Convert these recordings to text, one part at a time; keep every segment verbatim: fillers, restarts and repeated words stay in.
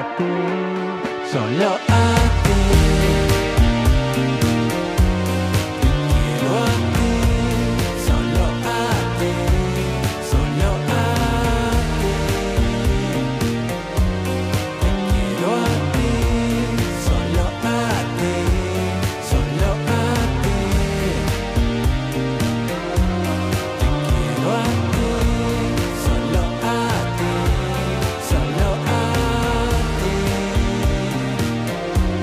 ti, solo a ti. Quiero a ti, solo a ti, solo a ti. Quiero a ti, solo a ti, solo a ti. Quiero a ti, solo a ti, solo a ti.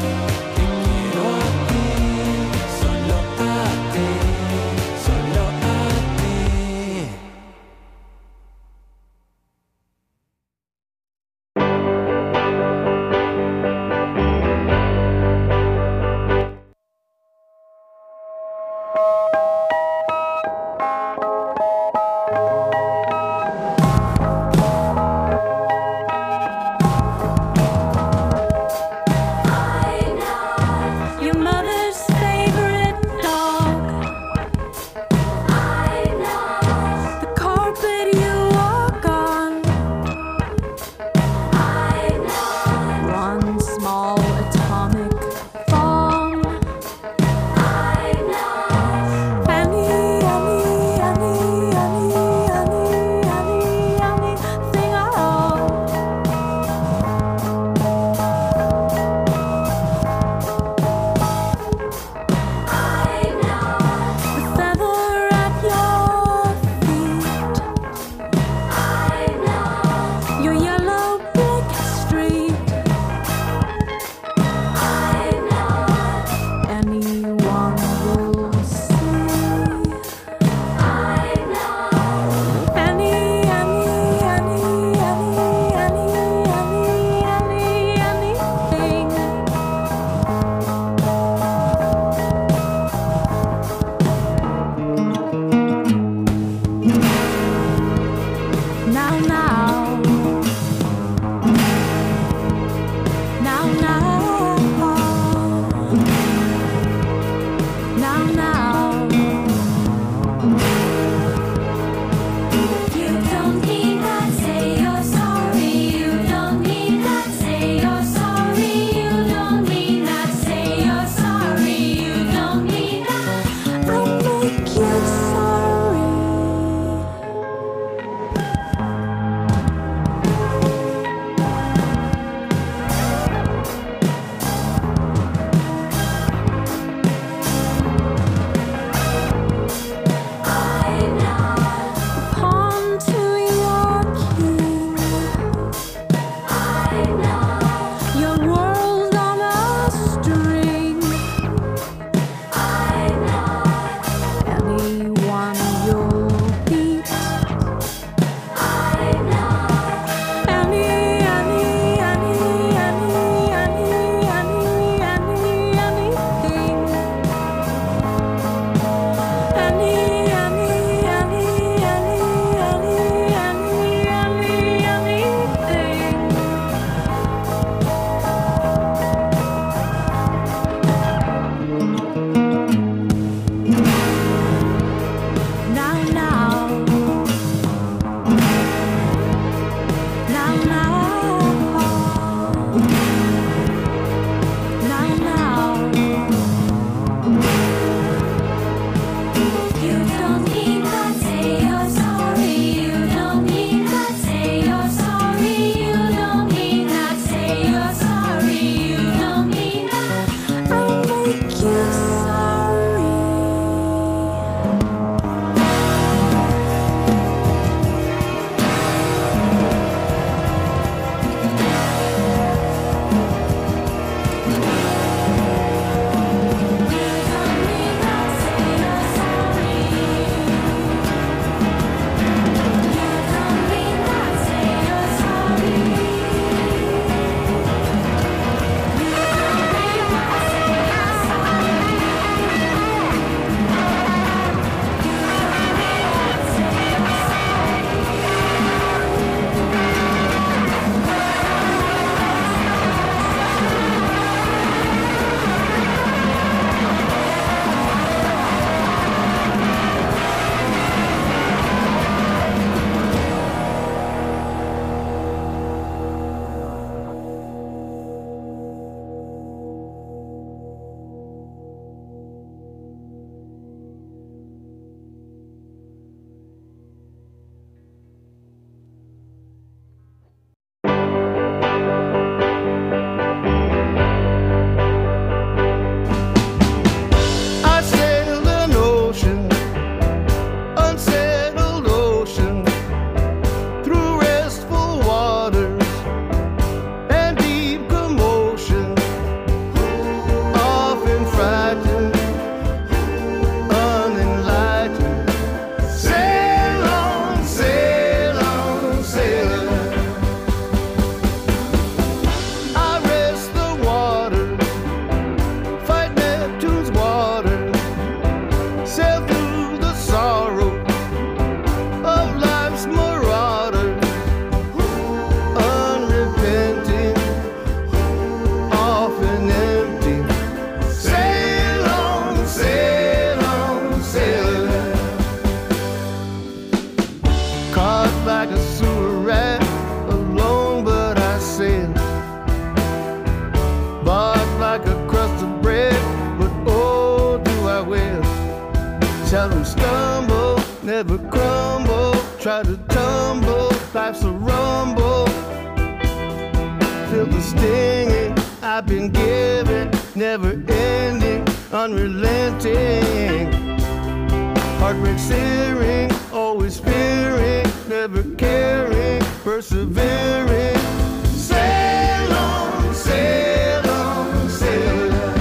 Seldom stumble, never crumble. Try to tumble, life's a rumble. Feel the stinging I've been given, never ending, unrelenting. Heartbreak searing, always fearing, never caring, persevering. Sail on, sail on, sail on.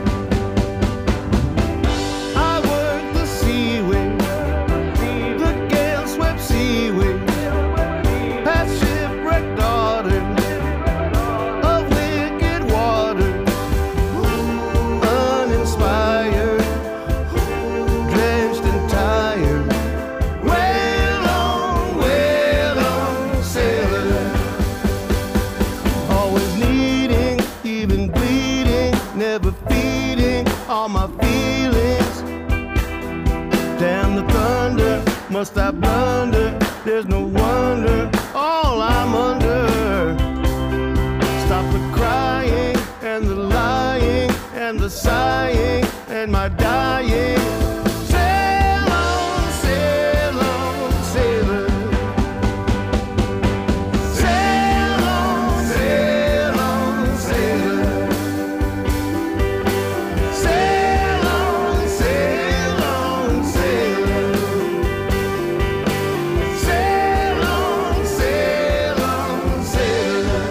I work the seaway, the gale swept seaway, past shipwrecked daughter of wicked water, uninspired, drenched and tired. Wail on, wail on, sailor. Always needing, even bleeding, never feeding all my feelings. Damn the thunder, must I blunder? There's no wonder, all I'm under. Stop the crying and the lying and the sighing and my dying. Sail on, sail on, sailor. Sail on, sail on, sailor. Sail on, sail on, sailor. Sail on, sail on, sailor.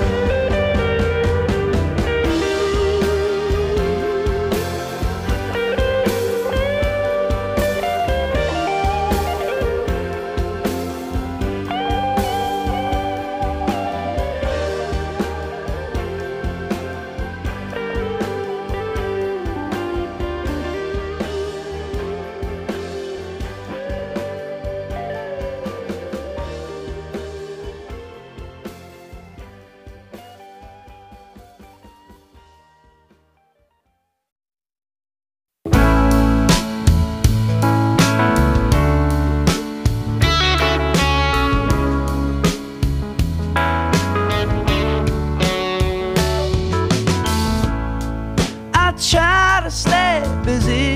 I try to stay busy.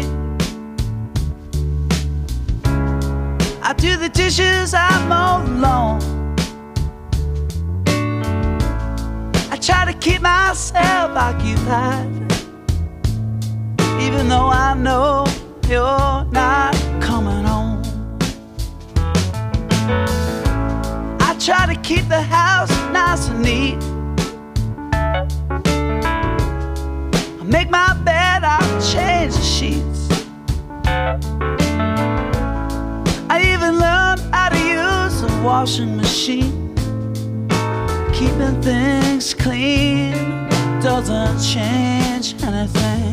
I do the dishes, I mow the lawn. I try to keep myself occupied, even though I know you're not coming home. I try to keep the house nice and neat. I make my bed, I change the sheets. I even learned how to use a washing machine. Keeping things clean doesn't change anything.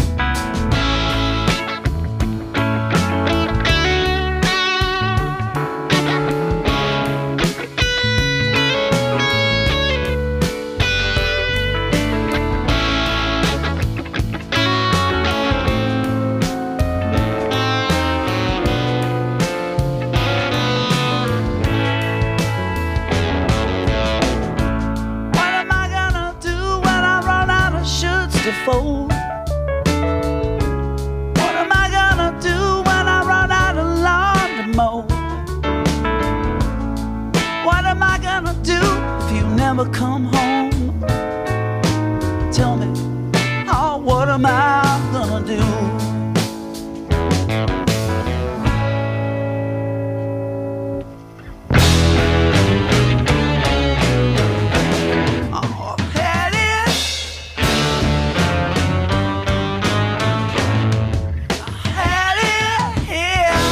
What am I gonna do when I run out of shirts to fold? What am I gonna do when I run out of lawn to mow? What am I gonna do if you never come home? Tell me, oh, what am I gonna do? Oh, head in, head in here.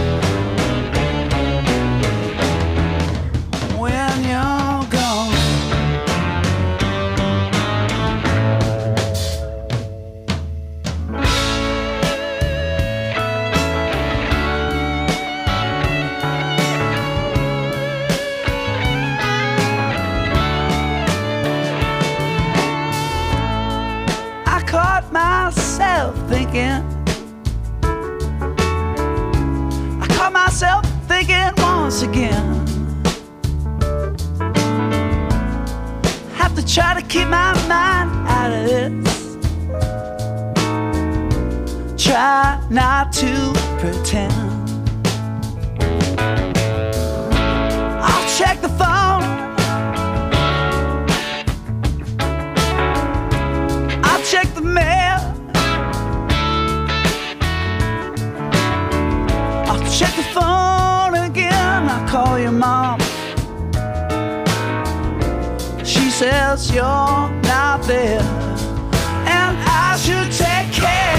When you're gone, I caught myself thinking, I caught myself thinking once again. Have to try to keep my mind out of this. Try not to pretend. I'll check the phone, I'll check the mail, I'll check the phone again. I'll call your mom, she says you're not there, and I should take care.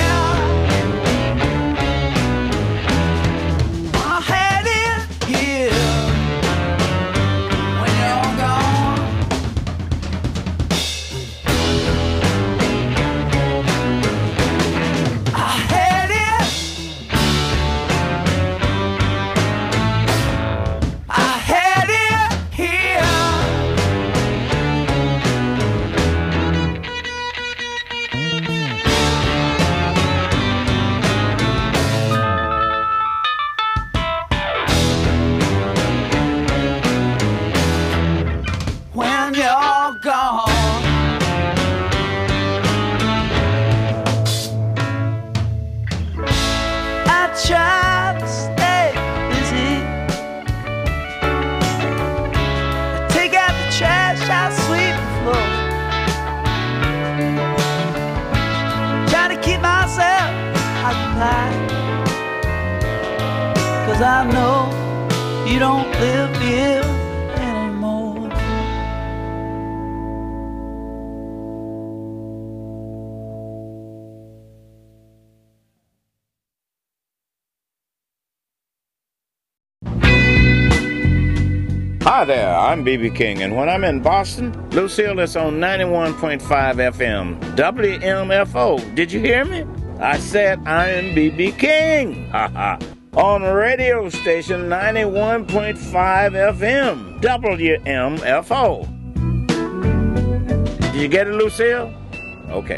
I had it here when you're gone. I had it, I had it here. When you're gone, I try to stay busy. I take out the trash, I sweep the floor, try to keep myself occupied, 'cause I know you don't live here anymore. Hi there, I'm B B King, and when I'm in Boston, Lucille is on ninety-one point five F M, W M F O. Did you hear me? I said I am B B King, haha, on radio station ninety-one point five F M, W M F O. Did you get it, Lucille? Okay.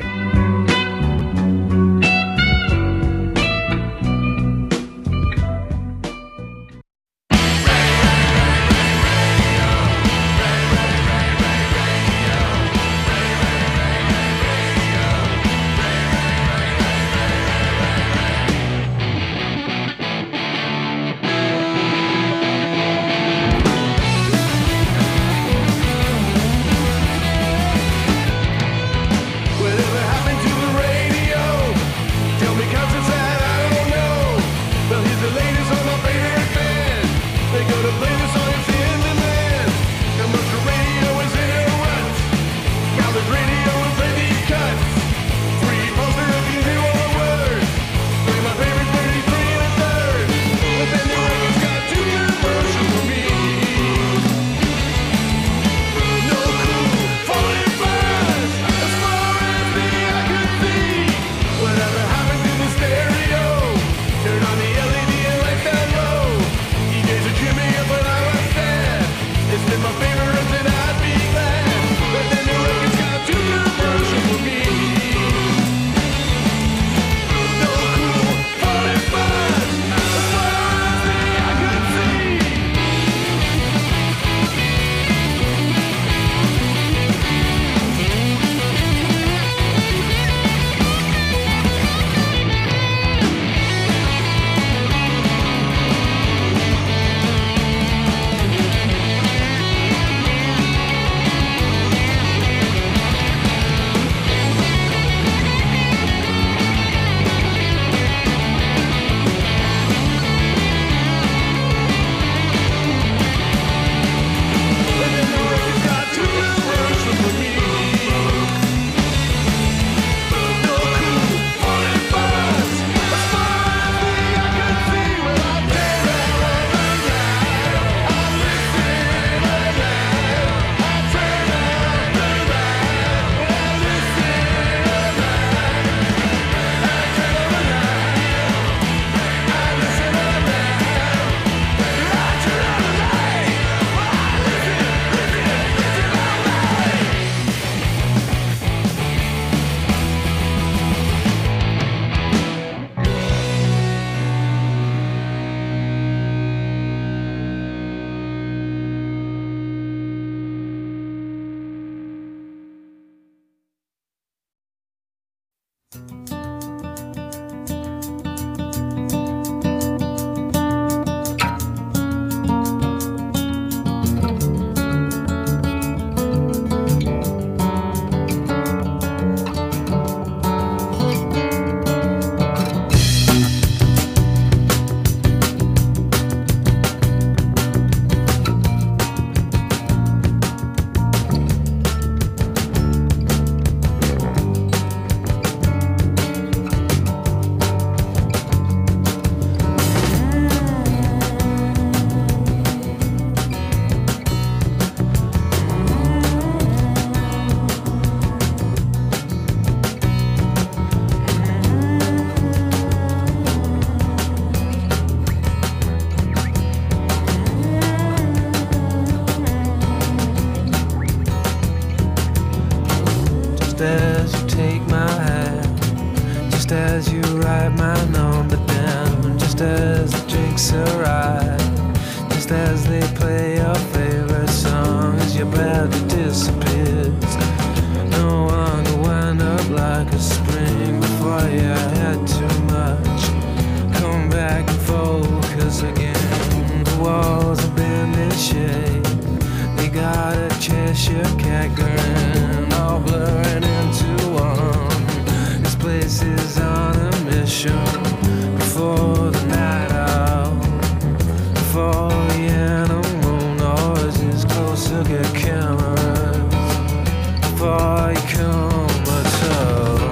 Whatever happened to the radio? Tell me 'cause it's sad, I don't know. Well, here's the latest on my favorite band. They go to play the song it's in the land. Commercial radio is in a rut. College radio will play these cuts. Free poster if you hear all the words. Play my favorite thirty-three and a third. But then the record's got too commercial for me. No cool, falling buzz. As far as the eye could see. Whatever happened to the stereo? Turn on the L E D and lights down low. D Js are trimming up when I was sad. It's been my favorite and I'd be glad. But then the record's got too commercial for me. No cool, falling buzz. As far as the eye could see. But then the record's got too commercial for me. No cool, falling buzz. As far as the eye could see. Well, I turn around, I listen, I turn around, I listen, I turn around, I listen, I turn as you take my hand, just as you write my number down, just as the drinks arrive, just as they play your favorite song, as your body disappears. No one could wind up like a spring before you had too much. Come back and focus again. The walls have been in shade. They got a Cheshire cat grin, all blurring into one. This place is on a mission. Before the night out, before the animal noises closer get cameras, before you come at all.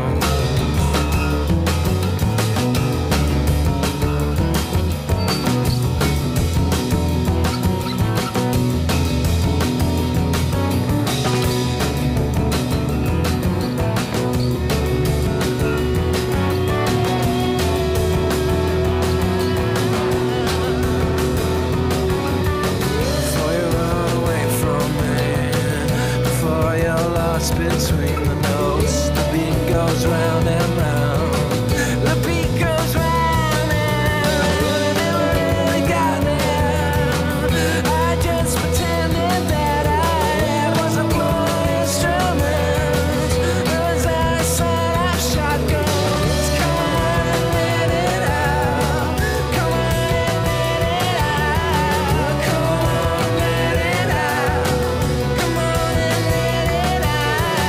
Between the notes, the beat goes round and round. The beat goes round and round. Never really got there. I just pretended that I was a blowing instrument. As I set up shotguns, come on and let it out. Come on and let it out. Come on and let it out. Come on and let it out.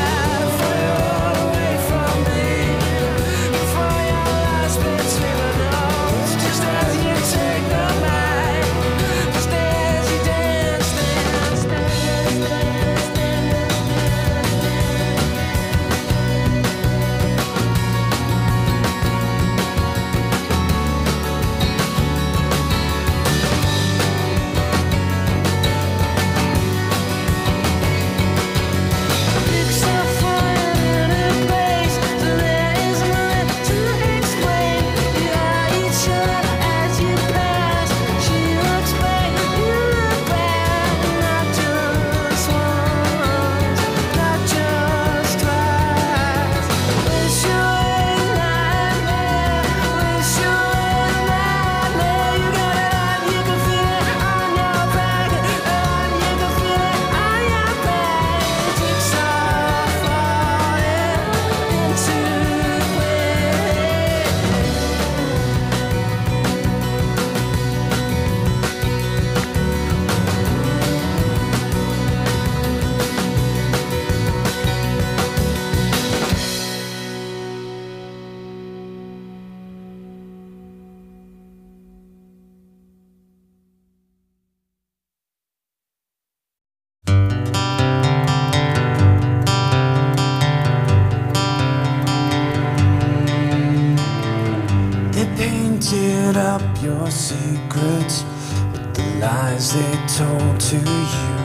Painted up your secrets with the lies they told to you,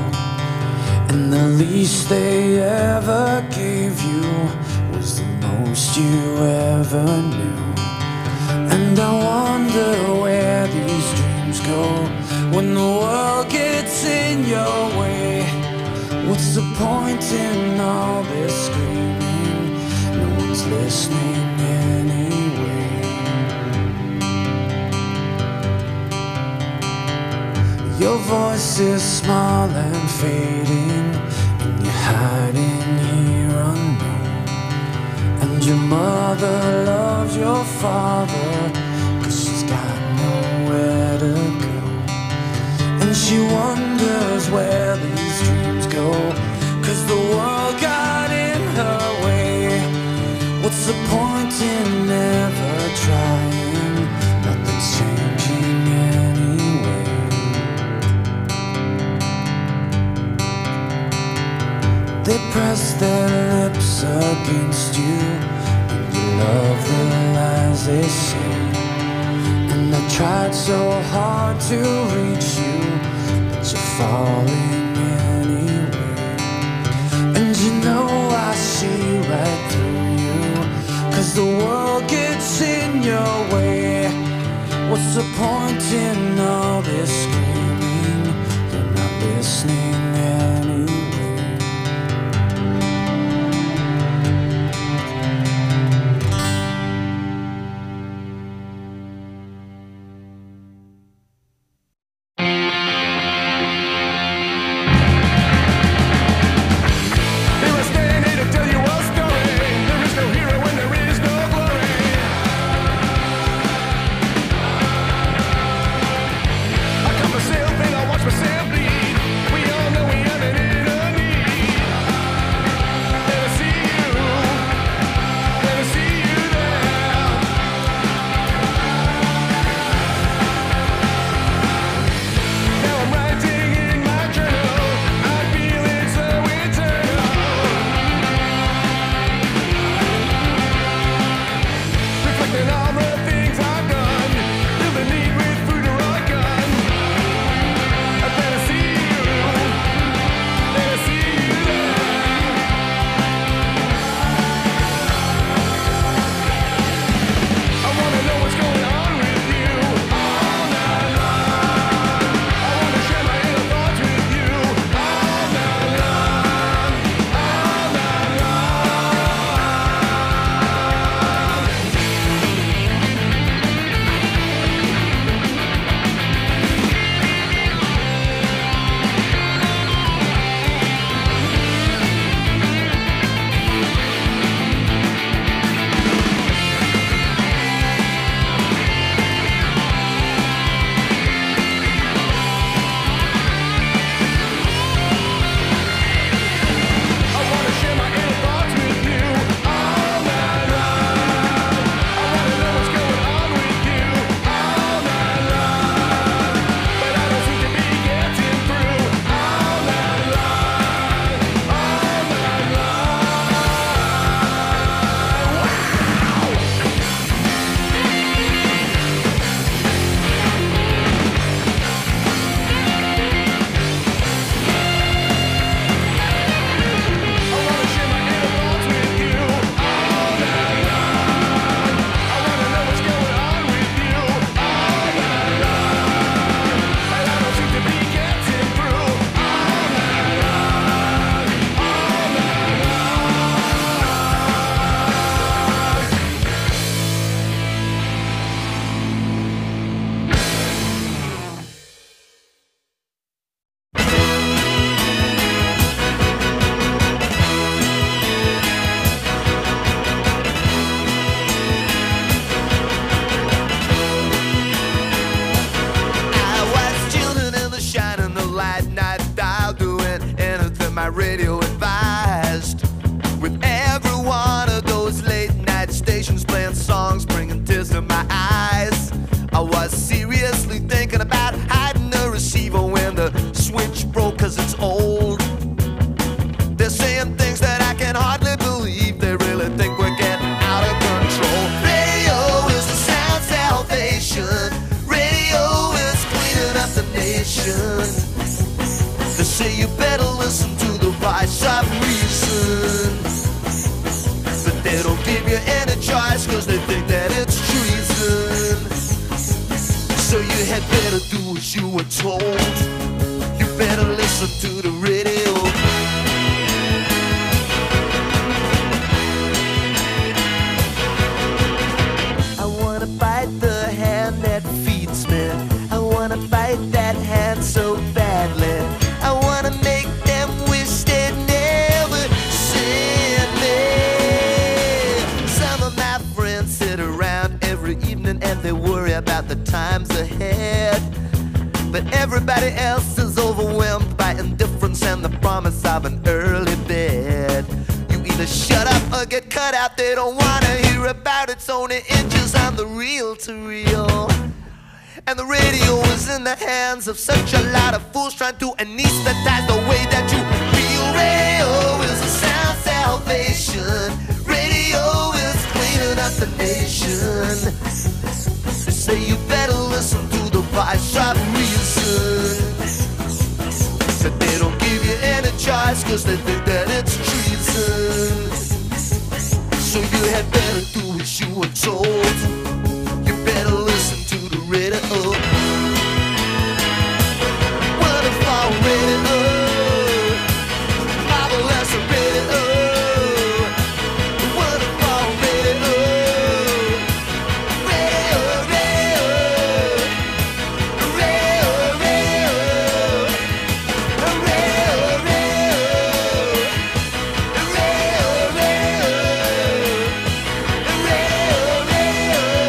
and the least they ever gave you was the most you ever knew. And I wonder where these dreams go when the world gets in your way. What's the point in all this screaming? No one's listening anyway. Your voice is small and fading, and you're hiding here unknown. And your mother loves your father, 'cause she's got nowhere to go. And she wonders where these dreams go, 'cause the world got in her way. What's the point in ever trying? Nothing's changing anyway. They press their lips against you, and you love the lies they say. And I tried so hard to reach you, but you're falling anyway. And you know I see right through you, 'cause the world gets in your way. What's the point in all this screaming? You're not listening anyway. had better do as you were told. You better listen to the radio. I wanna bite the hand that feeds me. I wanna bite that hand so badly. I wanna make them wish they'd never seen me. Some of my friends sit around every evening and they worry about the times ahead. But everybody else is overwhelmed by indifference and the promise of an early bed. You either shut up or get cut out. They don't wanna hear about it's only inches on the reel to reel. And the radio is in the hands of such a lot of fools trying to anesthetize the way that you feel. Radio is a sound salvation. Radio is cleaning up the nation. They say you better listen to the voice of reason. But they don't give you any choice cause they think that it's treason. So you had better do as you were told. You better listen to the radio. Wonderful radio. Marvelous radio. Wonderful radio. Radio, radio. Radio, radio. Radio, radio. Radio, radio. Radio, radio.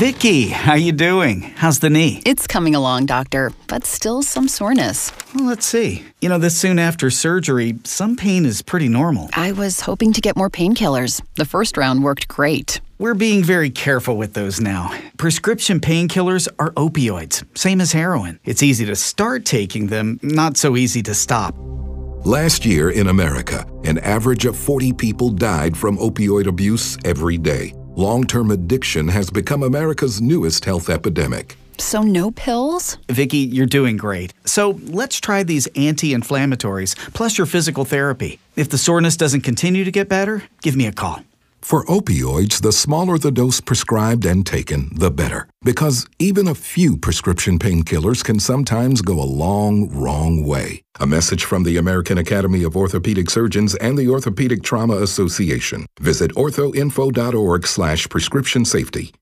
Vicky, how you doing? How's the knee? It's coming along, doctor, but still some soreness. Well, let's see. You know, this soon after surgery, some pain is pretty normal. I was hoping to get more painkillers. The first round worked great. We're being very careful with those now. Prescription painkillers are opioids, same as heroin. It's easy to start taking them, not so easy to stop. Last year in America, an average of forty people died from opioid abuse every day. Long-term addiction has become America's newest health epidemic. So no pills? Vicky, you're doing great. So let's try these anti-inflammatories, plus your physical therapy. If the soreness doesn't continue to get better, give me a call. For opioids, the smaller the dose prescribed and taken, the better. Because even a few prescription painkillers can sometimes go a long, wrong way. A message from the American Academy of Orthopedic Surgeons and the Orthopedic Trauma Association. Visit orthoinfo.org slash prescription safety.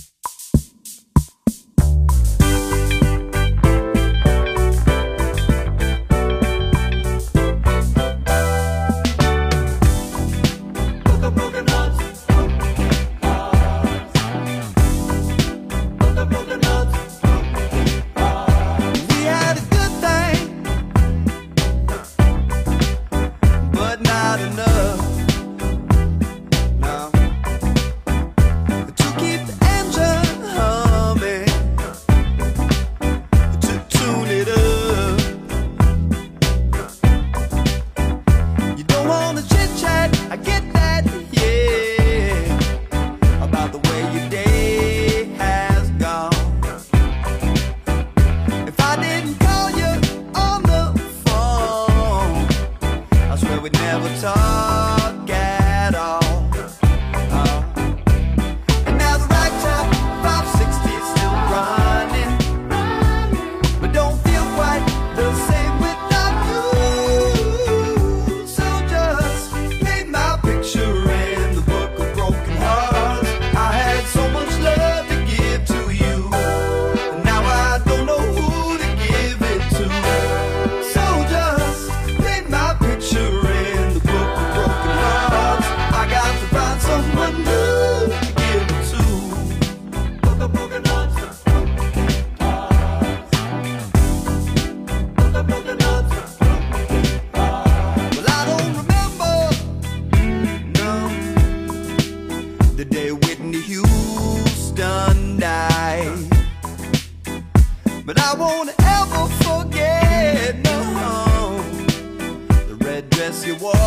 But I won't ever forget, no, the red dress you wore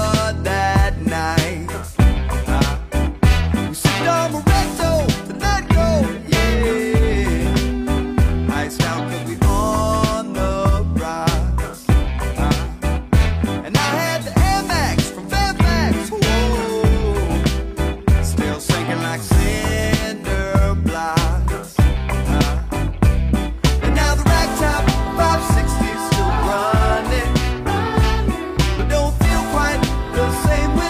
that night. Uh, we sipped on Moretto to let go, yeah. Iced out cause we on the rise. Uh, and I had the Air Max from Fairfax, whoa, still sinking like cinder blocks. Same way.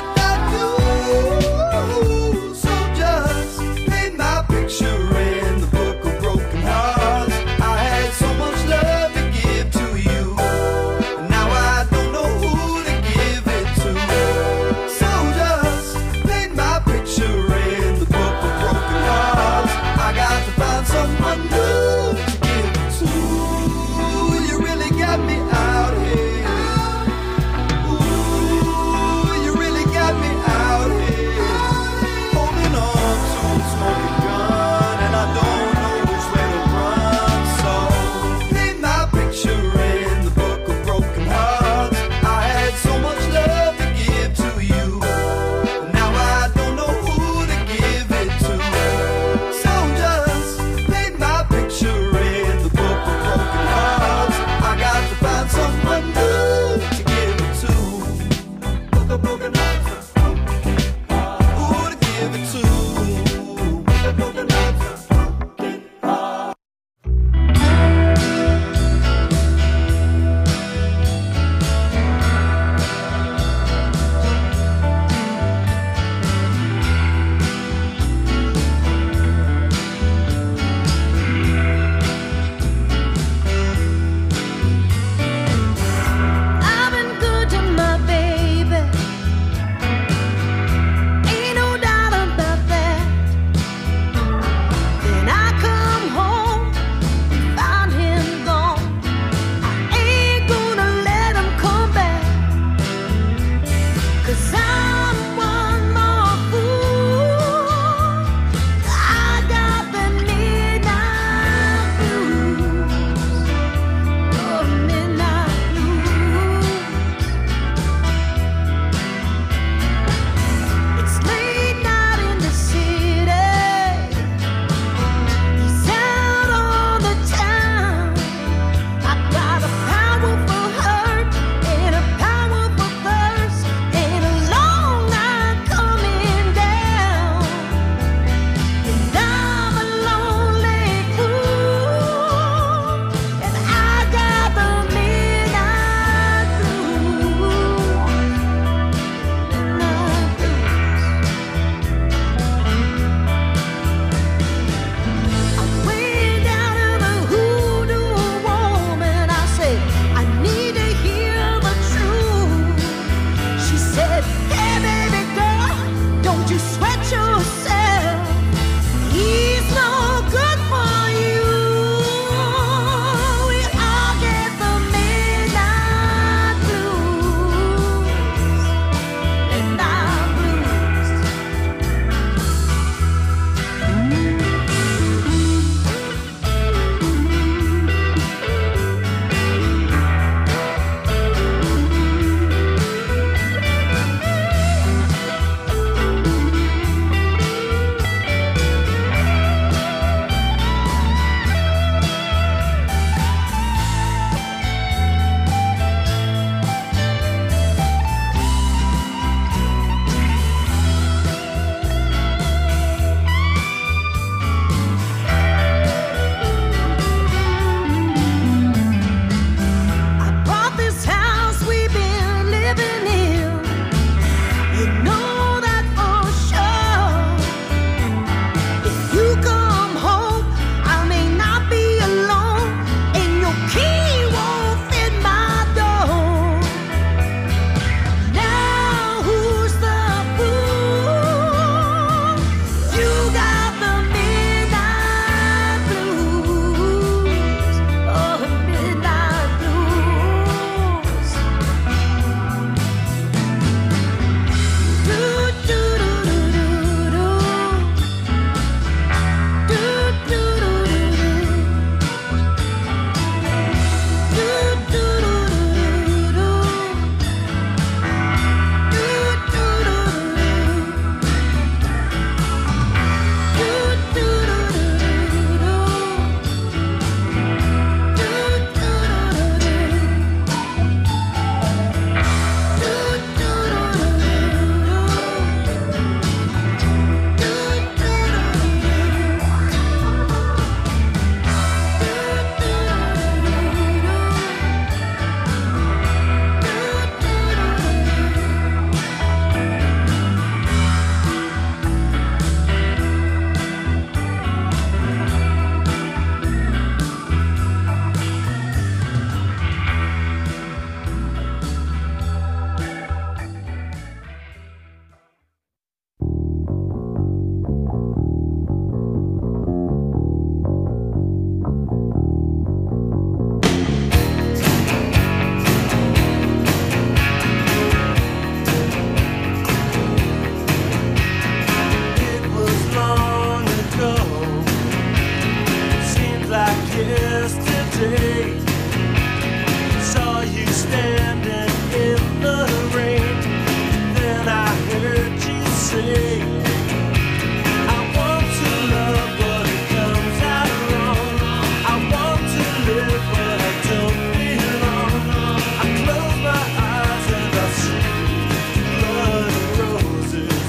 yesterday. Saw you standing in the rain. Then I heard you say, I want to love but it comes out wrong. I want to live but I don't belong. I close my eyes and I see blood and roses.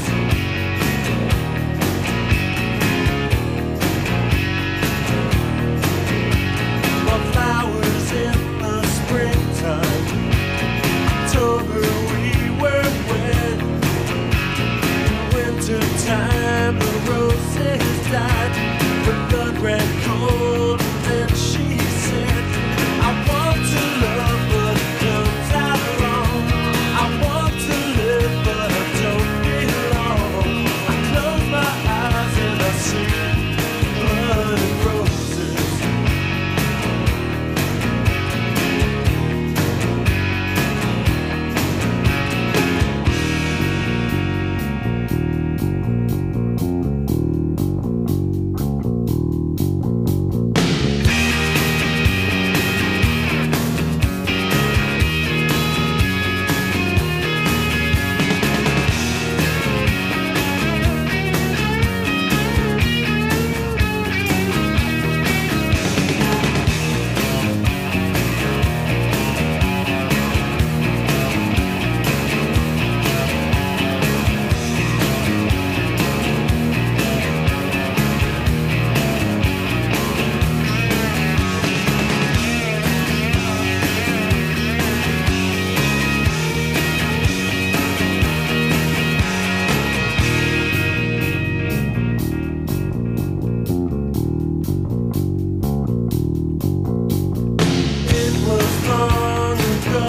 More flowers in the springtime. October we were wed. Wintertime the roses died. The blood ran cold and then she said, I want to love but it comes out wrong. I want to live but I don't belong. I close my eyes and I see blood and roses. It was long ago.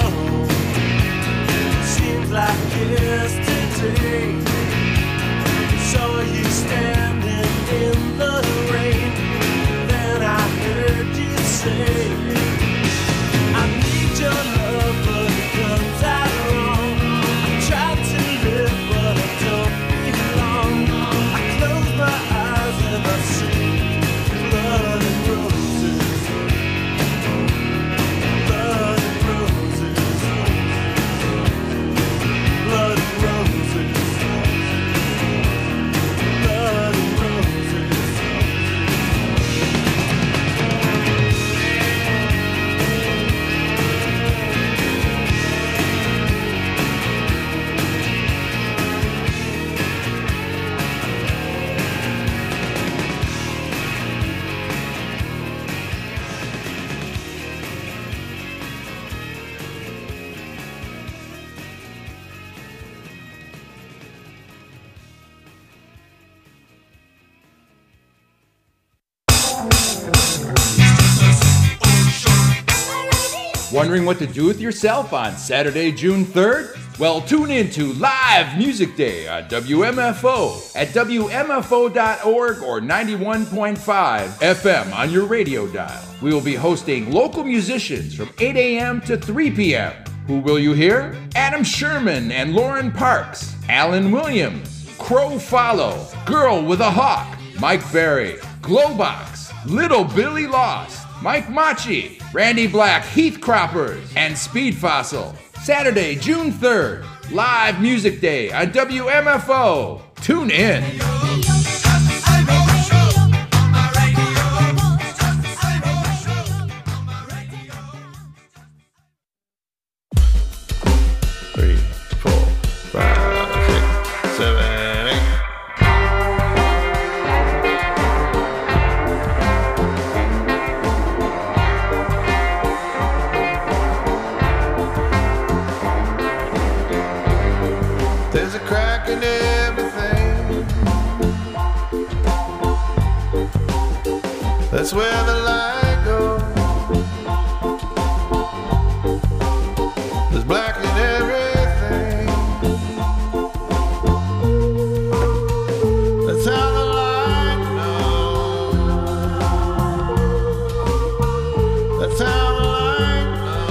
Seems like yesterday. Saw you standing in the rain. Then I heard you say, I need your love, but it comes out wrong. I try to live, but I don't belong. I close my eyes and I see blood and roses. Blood and roses. Blood and roses. Blood and roses. Wondering what to do with yourself on Saturday, June third? Well, tune in to Live Music Day on W M F O at W M F O dot org or ninety-one point five F M on your radio dial. We will be hosting local musicians from eight a.m. to three p.m. Who will you hear? Adam Sherman and Lauren Parks, Alan Williams, Crow Follow, Girl with a Hawk, Mike Berry, Glowbox, Little Billy Lost, Mike Machi, Randy Black, Heath Croppers, and Speed Fossil. Saturday, June third, Live Music Day on W M F O. Tune in. Three, four, five, six, seven, eight. There's a crack in everything. That's where the light goes. There's black in everything. That's how the light knows. That's how the light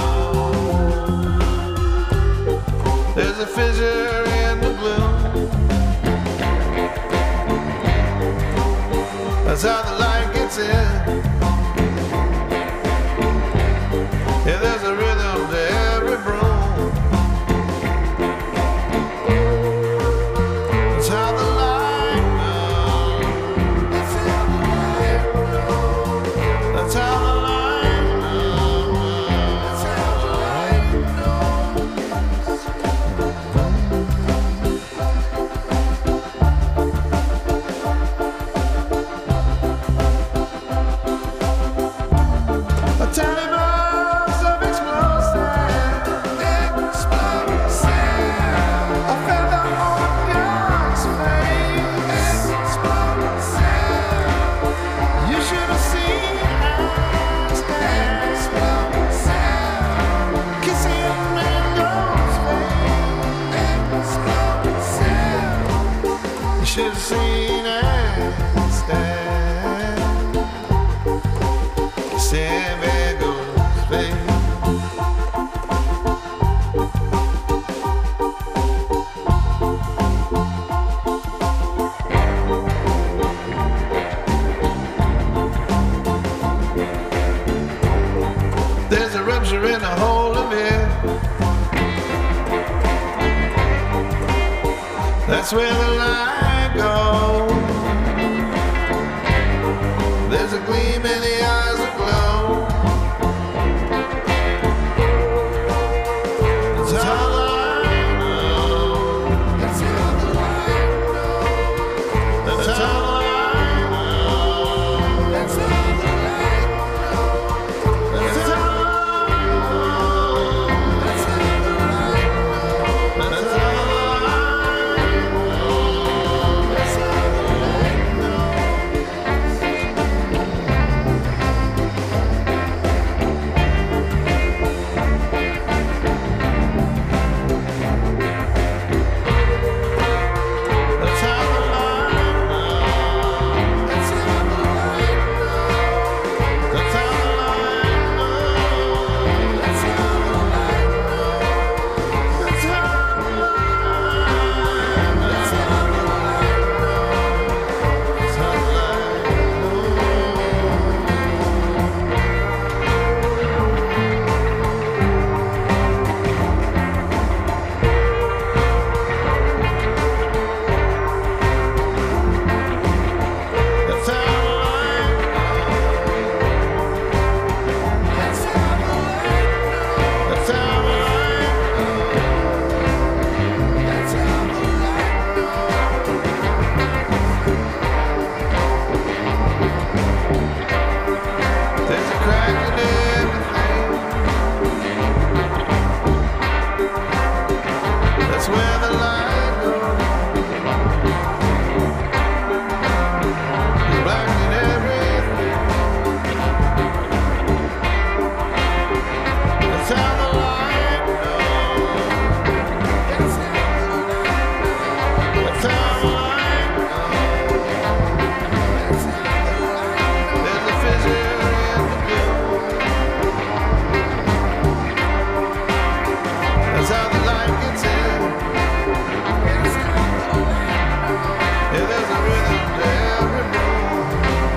knows. There's a fissure in the blue. That's how the light gets in. That's where the light goes. There's a gleam in the eyes that glow. That's how the light knows. That's how the light knows. That's how the light knows. That's how the light knows. That's how the light knows. That's how the light knows. There's a crack in everything. That's where the light goes. Black in everything. That's how the light goes. That's how the light goes. There's a fissure in the blue. That's how the light gets in. Yeah, there's a rhythm to every move.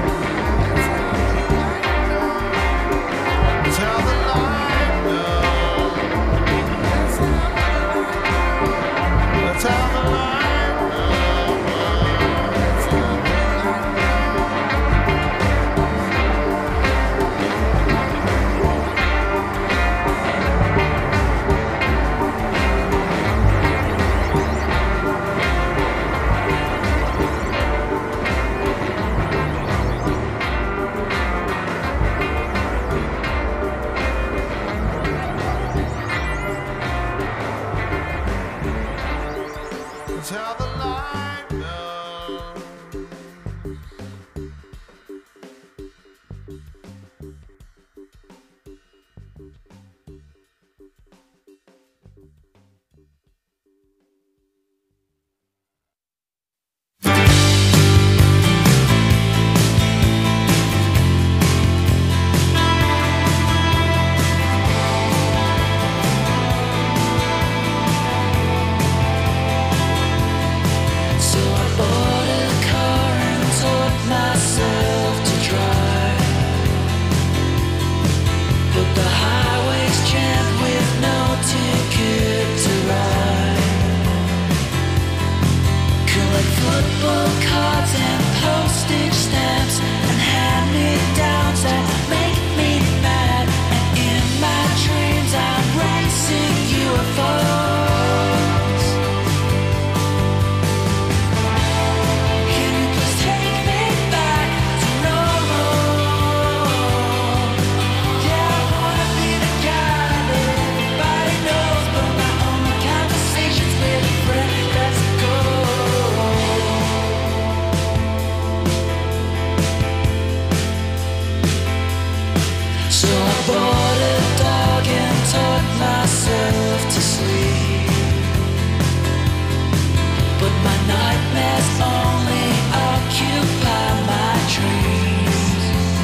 That's how the light goes. That's how the light goes. That's how the light goes. So I bought a car and taught myself to drive. But the highway's jammed with no ticket to ride. Collect football cards and postage stamps and hand-me-downs that make me mad. And in my dreams I'm racing U F Os. Can you please take me back to normal? Yeah, I wanna be the guy that everybody knows, but my only conversations with a friend that's a So I bought a dog and taught myself to sleep. But my nightmares only occupy my dreams.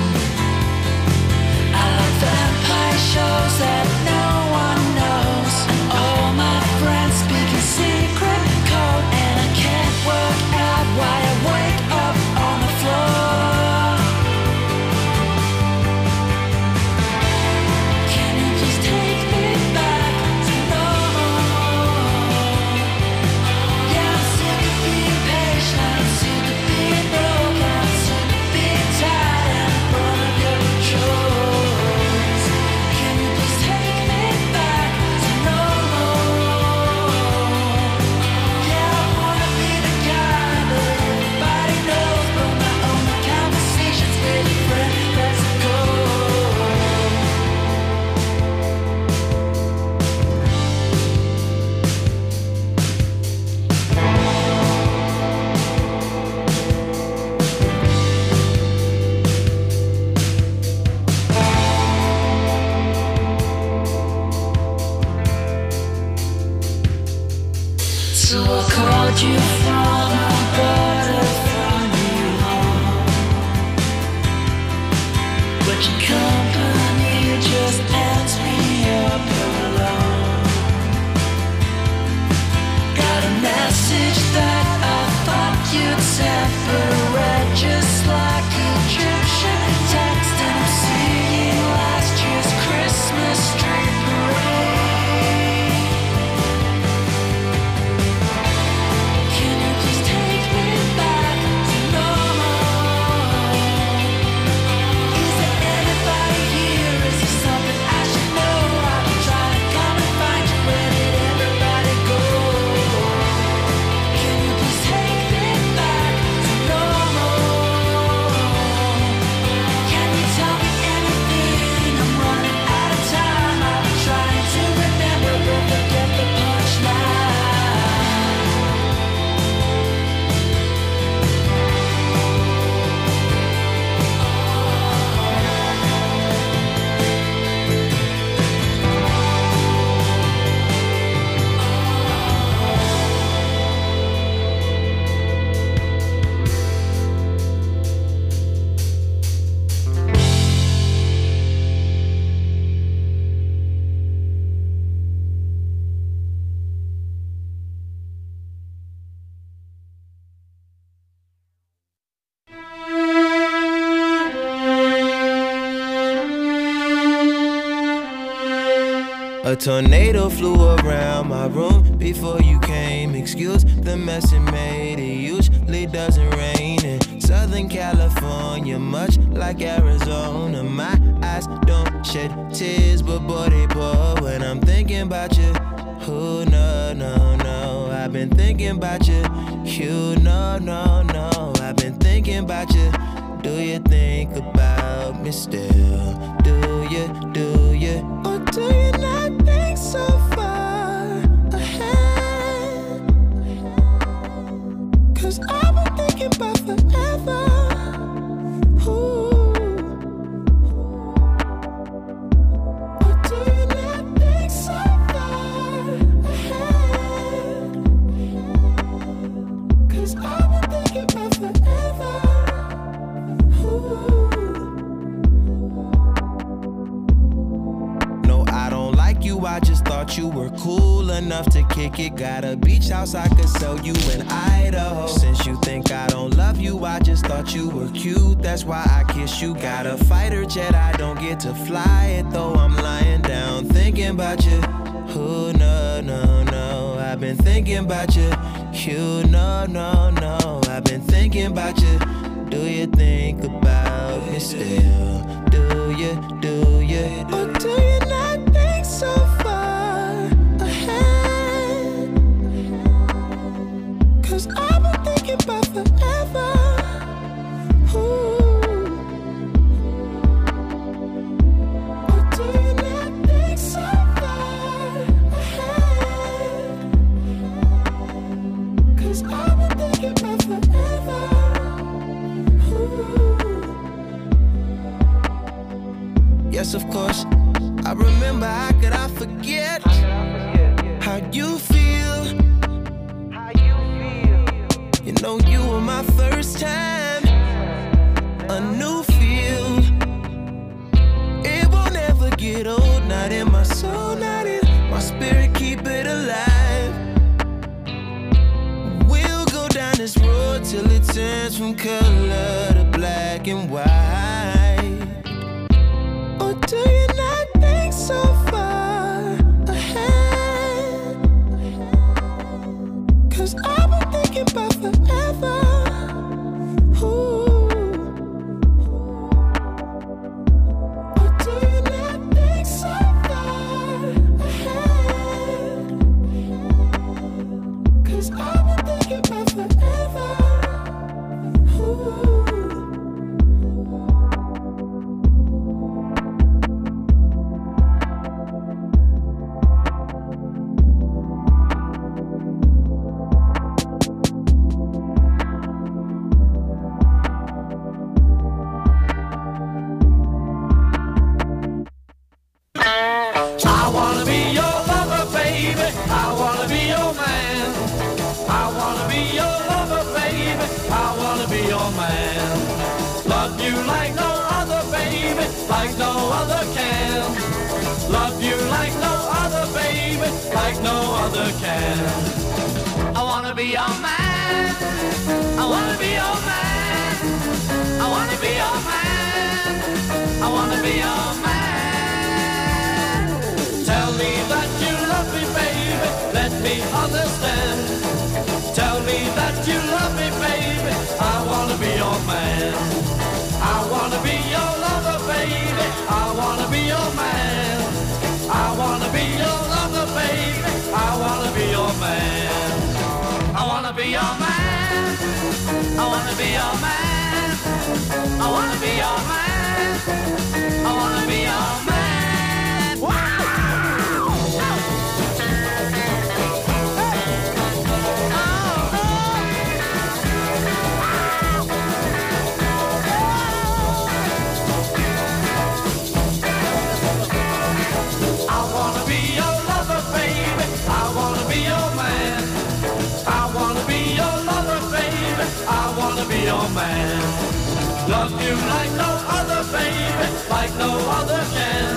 I like vampire shows that no one knows, and all my friends speak in secret code, and I can't work out why I wake up on the floor. but your company just ends me up alone. Got a message that I thought you'd separate, just like Egyptian text, and I'm seeing last year's Christmas tree parade. Can you please take me back to normal? Is there anybody here? Is there something I should know? I've been trying to come and find you. Where did everybody go? Can you please take me back to normal? Can you tell me anything? I'm running out of time. I've been trying to remember, but forget the punchline. A tornado flew around my room before you came. Excuse the mess it made. It usually doesn't rain in Southern California, much like Arizona. My eyes don't shed tears, but boy they pour when I'm thinking about you. Oh no, no, no, I've been thinking about you. You no, no, no, I've been thinking about you. Do you think about me still? Do you, do you, or do you not think so far ahead? Cause I've been thinking about forever. Ooh. Or do you not think so far ahead? Cause I've been thinking about forever. No, I don't like you, I just thought you were cool enough to kick it. Got a beach house I could sell you in Idaho. Since you think I don't love you, I just thought you were cute, that's why I kiss you. Got a fighter jet, I don't get to fly it, though I'm lying down thinking about you. Oh no, no, no, I've been thinking about you. You no, no, no, I've been thinking about you. Do you think about me still? Do you, do you, or do you not think so far ahead? Cause I've been thinking about forever. Ooh. Or do you not think so far ahead? Cause I've been thinking about forever. Yes, of course, I remember. How could I forget how you feel? You know you were my first time, a new feel. It won't ever get old, not in my soul, not in my spirit, keep it alive. We'll go down this road till it turns from color to black and white. Or do you not think so far ahead? Cause I've been thinking about forever. Ooh. Or do you not think so far ahead? Cause I've been thinking about forever. Ooh. Love you like no other, baby, like no other can. I wanna be your man. I wanna be your man. I wanna be your man. I wanna be your man. Tell me that you love me, baby. Let me understand. Tell me that you love me, baby. I wanna be your man. I wanna be your lover, baby. I wanna be your man. I wanna be your lover, baby. I wanna be your man. I wanna be your man. I wanna be your man. I wanna be your man. I wanna be your man. Wow! Your man, love you like no other, baby, like no other can.